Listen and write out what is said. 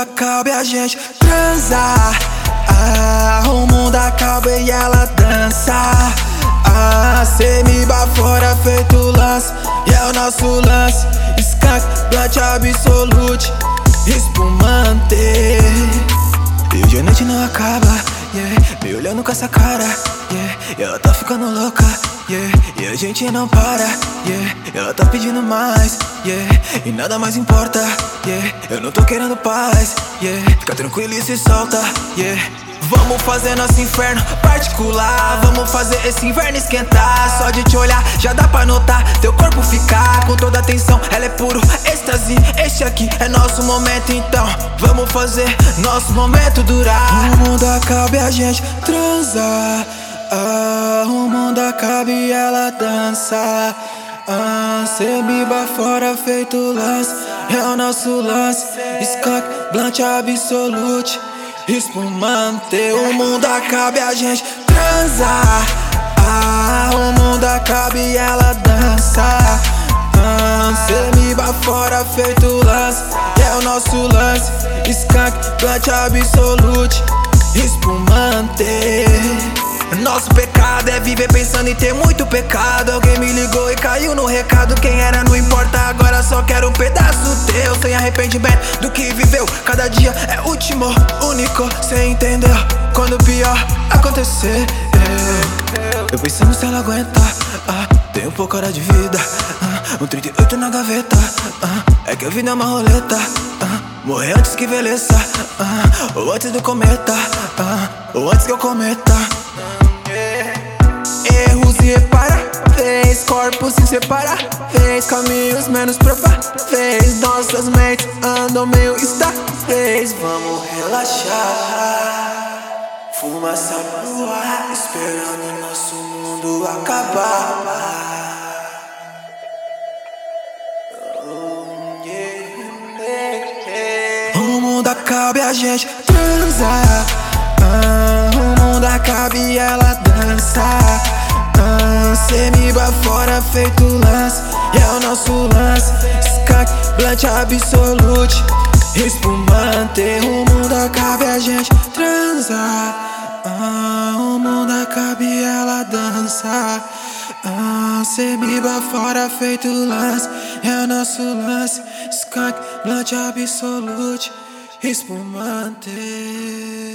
acaba e a gente transa. O mundo acaba e ela dança. Cê me bafora feito lance, e é o nosso lance. Skunk, blunt absolute, espumante. E o dia noite não acaba, yeah. Me olhando com essa cara, yeah. E ela tá ficando louca, yeah. E a gente não para, yeah. Ela tá pedindo mais, yeah. E nada mais importa, yeah. Eu não tô querendo paz, yeah. Fica tranquilo e se solta, yeah. Vamos fazer nosso inferno particular. Vamos fazer esse inverno esquentar. Só de te olhar já dá pra notar teu corpo ficar com toda a atenção. Ela é puro êxtase, este aqui é nosso momento. Então vamos fazer nosso momento durar. O mundo acaba e a gente transa. O mundo acaba e ela dança. Cê me bafora feito lance, é o nosso lance. Skunk, blunt absolute, espumante. O mundo acaba e a gente transa. O mundo acaba e ela dança. Cê me bafora feito lance, é o nosso lance. Skunk, blunt absolute, espumante. Nosso pecado é viver pensando em ter muito pecado. Alguém me ligou e caiu no recado. Quem era não importa, agora só quero um pedaço teu. Sem arrependimento do que viveu. Cada dia é último, único. Cê entendeu? Quando o pior acontecer, eu pensando se ela aguenta. Tenho pouca hora de vida, um 38 na gaveta. É que a vida é uma roleta. Morrer antes que envelheça, ou antes do cometa, ou antes que eu cometa erros irreparáveis, corpos inseparáveis, caminhos menos prováveis. Nossas mentes andam meio estáveis. Vamos relaxar, fumaça no ar, esperando nosso mundo acabar. O mundo acaba e a gente transa. O mundo acaba e ela dança. Cê me bafora feito lance, e é o nosso lance. Skunk, blunt absolute, espumante. O mundo acaba e a gente transa. O mundo acaba e ela dança. Cê me bafora feito lance, é o nosso lance. Skunk, blunt absolute, espumante.